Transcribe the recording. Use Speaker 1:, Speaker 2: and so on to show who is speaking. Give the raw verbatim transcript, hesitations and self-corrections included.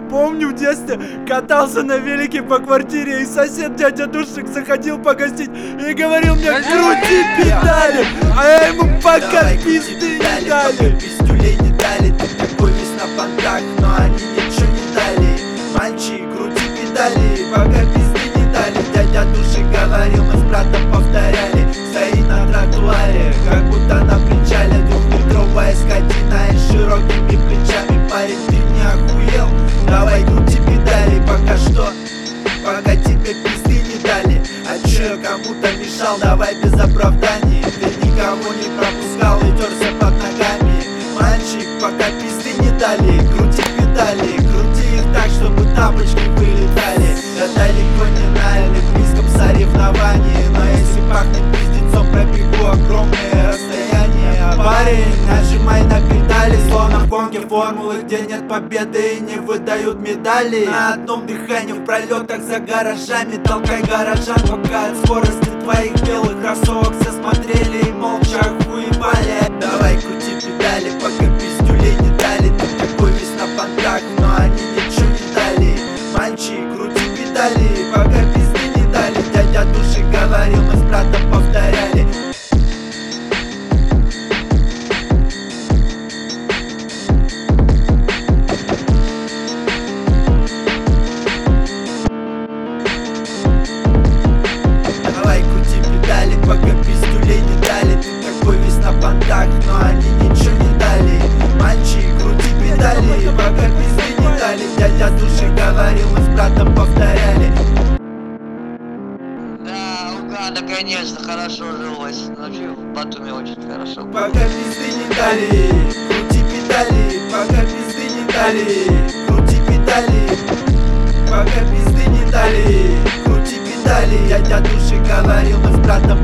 Speaker 1: Помню, в детстве катался на велике по квартире, и сосед дядя Душик заходил погостить и говорил мне: крути педали, а я ему пока пизды не дали.
Speaker 2: Пиздюлей не дали, ты такой весь на понтах, но они ничего не дали. Мальчик, крути педали, пока пизды не дали. Дядя Душик говорил, мы с братом повторяли. Стоит на тротуаре, как будто на причале, двухметровая скотина и с широкими плечами. Парень, ты не охуел? Давай крути педали, пока что, пока тебе пизды не дали. А чё я кому-то мешал? Давай без оправданий. Ты никого не пропускал и терся под ногами. Мальчик, пока пизды не дали, крути педали, крути их так, чтобы тапочки вылетали. Я далеко не на олимпийском соревновании, но если пахнет пиздецом, пробегу огромные расстояния. Парень, нажимай на педали, словно в гонке формулы, где нет победы и не выдают медали. На одном дыхании в пролетах за гаражами толкай горожан, пока от скорости твоих белых кроссовок все смотрели и молча охуевали. Давай крути педали, пока пиздюлей не дали. Ты такой весь на понтах, но они ничего не дали. Мальчик, крути педали, пока пизды не дали. Дядя Душик говорил, мы с братом повторяли. Давай крути педали, пока пиздюлей не дали. Ты такой весь на понтах, но они ничего не дали. Мальчик, крути педали, пока пизды не дали. Дядя Душик говорил, мы с братом повторяли.
Speaker 3: Да, Уганда, конечно, хорошо жилось. Вообще в Батуми очень хорошо.
Speaker 2: Пока пизды не дали, крути педали, пока пизды не дали. Крути педали, пока пизды не дали. Крути педали, дядя Душик говорил, мы с братом